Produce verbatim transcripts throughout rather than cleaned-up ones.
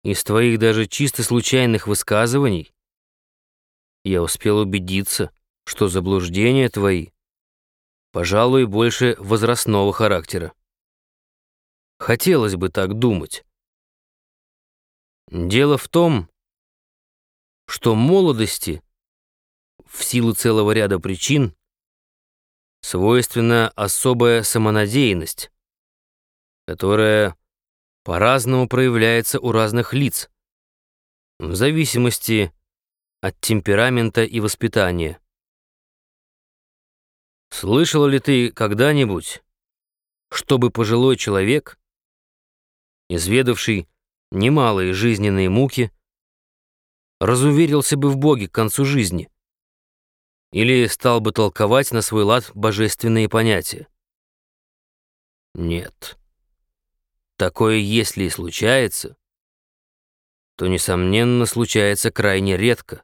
Из твоих даже чисто случайных высказываний я успел убедиться, что заблуждения твои, пожалуй, больше возрастного характера. Хотелось бы так думать. Дело в том, что молодости, в силу целого ряда причин, свойственна особая самонадеянность, которая по-разному проявляется у разных лиц, в зависимости от темперамента и воспитания. Слышал ли ты когда-нибудь, чтобы пожилой человек, изведавший немалые жизненные муки, разуверился бы в Боге к концу жизни или стал бы толковать на свой лад божественные понятия? Нет. Такое, если и случается, то, несомненно, случается крайне редко.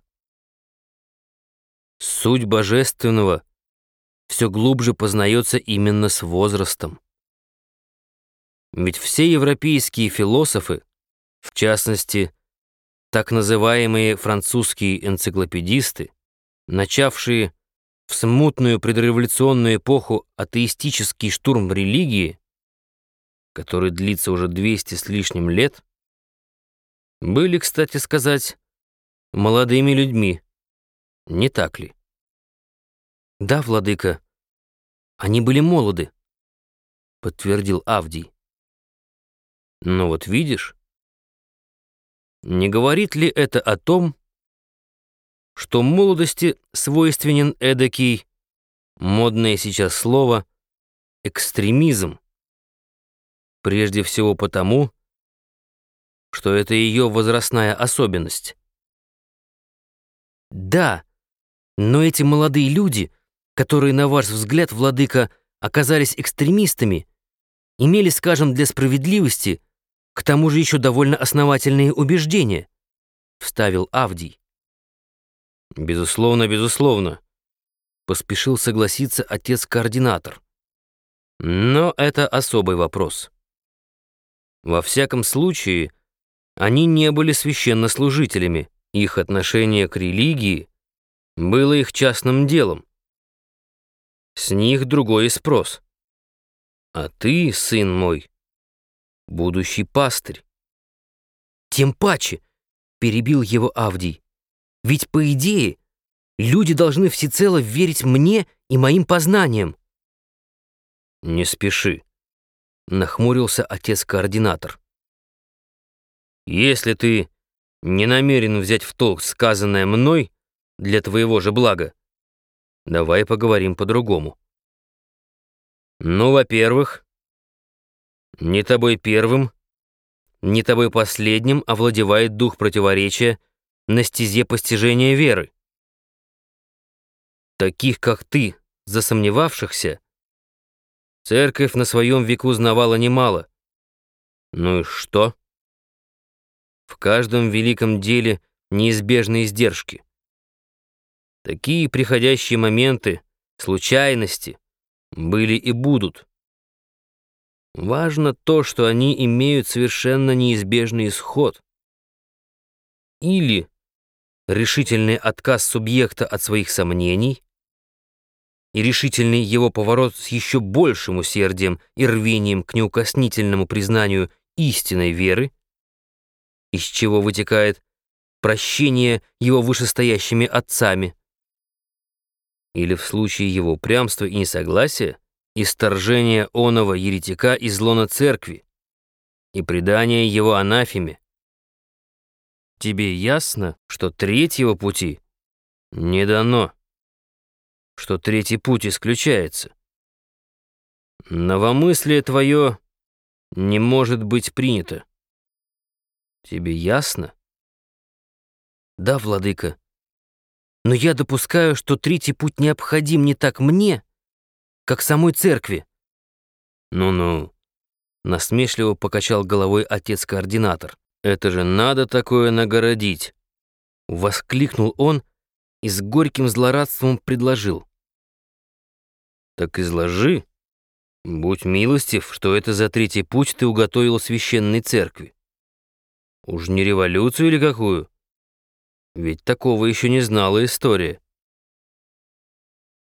Суть божественного все глубже познается именно с возрастом. Ведь все европейские философы, в частности, так называемые французские энциклопедисты, начавшие в смутную предреволюционную эпоху атеистический штурм религии, который длится уже двести с лишним лет, были, кстати сказать, молодыми людьми, не так ли? Да, владыка, они были молоды, подтвердил Авдий. Ну вот видишь, не говорит ли это о том, что молодости свойственен эдакий, модное сейчас слово, экстремизм, прежде всего потому, что это ее возрастная особенность. Да, но эти молодые люди, которые, на ваш взгляд, владыка, оказались экстремистами, имели, скажем, для справедливости, к тому же еще довольно основательные убеждения, вставил Авдий. Безусловно, безусловно, поспешил согласиться отец-координатор. Но это особый вопрос. Во всяком случае, они не были священнослужителями, их отношение к религии было их частным делом. С них другой и спрос. А ты, сын мой, будущий пастырь. Тем паче, перебил его Авдий, ведь, по идее, люди должны всецело верить мне и моим познаниям. Не спеши, нахмурился отец-координатор. Если ты не намерен взять в толк сказанное мной для твоего же блага, давай поговорим по-другому. Ну, во-первых, не тобой первым, не тобой последним овладевает дух противоречия на стезе постижения веры. Таких, как ты, засомневавшихся, церковь на своем веку знавала немало. Ну и что? В каждом великом деле неизбежны издержки. Такие приходящие моменты, случайности, были и будут. Важно то, что они имеют совершенно неизбежный исход. Или решительный отказ субъекта от своих сомнений и решительный его поворот с еще большим усердием и рвением к неукоснительному признанию истинной веры, из чего вытекает прощение его вышестоящими отцами. Или в случае его упрямства и несогласия исторжение оного еретика из лона церкви и предание его анафеме. Тебе ясно, что третьего пути не дано, что третий путь исключается. Новомыслие твое не может быть принято. Тебе ясно? Да, владыка. Но я допускаю, что третий путь необходим не так мне, как самой церкви. Ну-ну, насмешливо покачал головой отец-координатор. Это же надо такое нагородить, воскликнул он и с горьким злорадством предложил. Так изложи, будь милостив, что это за третий путь ты уготовил священной церкви. Уж не революцию или какую? Ведь такого еще не знала история.